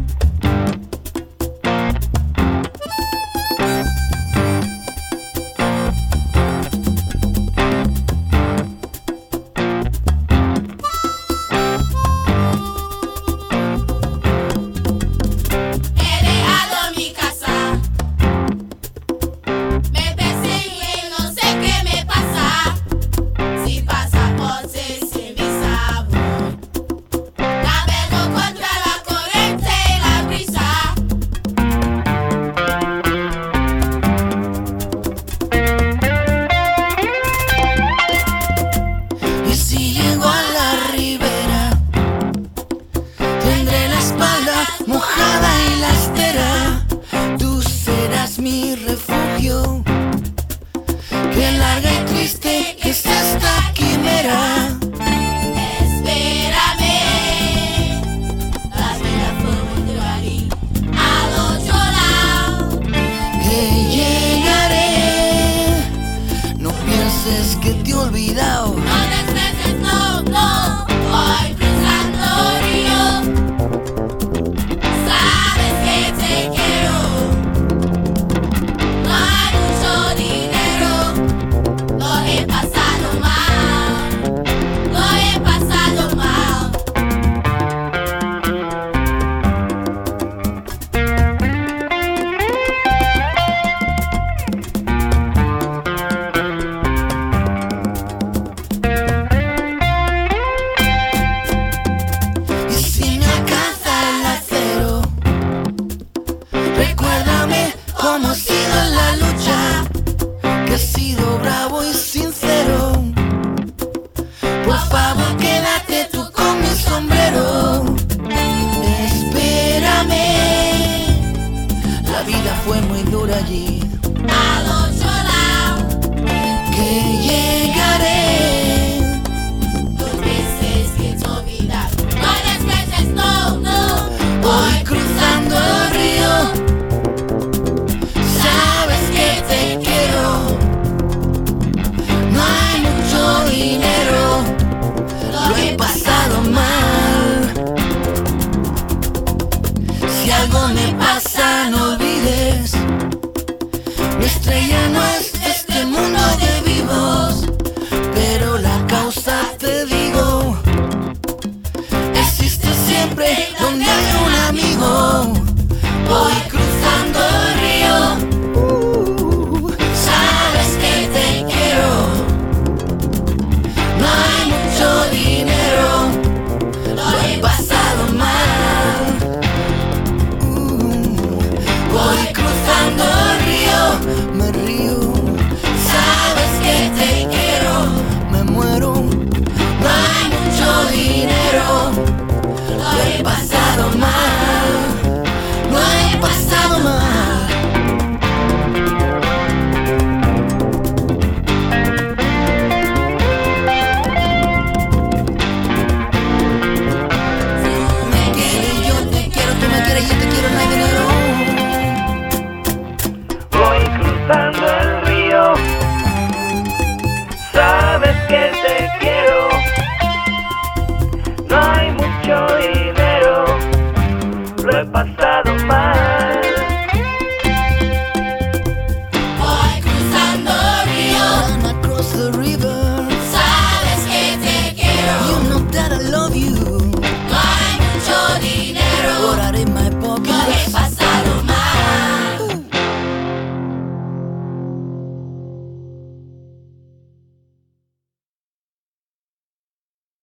Mojada y la estera, tú serás mi refugio. Qué larga y triste es esta quimera. Espérame, la vida fue muy ahí, al otro lado. Que llegaré, no pienses que te he olvidado. No desprecies, no, no, voy cruzando río. Sabes que te quiero, no hay mucho dinero. Lo he pasado mal, lo he pasado mal. Y si me alcanza el acero, recuérdame cómo ha sido la lucha, que he sido bravo y sincero. Por favor, quédate tú con mi sombrero. Espérame, la vida fue muy dura allí. Al otro lado, Que llegaré, dos veces que te olvidado. No desprecies, no, no, voy cruzando el río. Sabes que te quiero, no hay mucho dinero. Lo he pasado mal. Si algo me pasa, no olvides, mi estrella no es este mundo de vivos, pero la causa, te digo, existe siempre donde hay un amigo. Voy cruzando el río, sabes que te quiero, no hay mucho dinero, lo he pasado mal. Voy cruzando el río, me río, sabes que te quiero, me muero, no hay mucho dinero, lo he pasado mal, lo he pasado mal. Me quieres, yo te quiero, tú me quieres, yo te quiero, no hay dinero. Voy cruzando el río, sabes que te quiero, no hay mucho dinero, lo he pasado mal.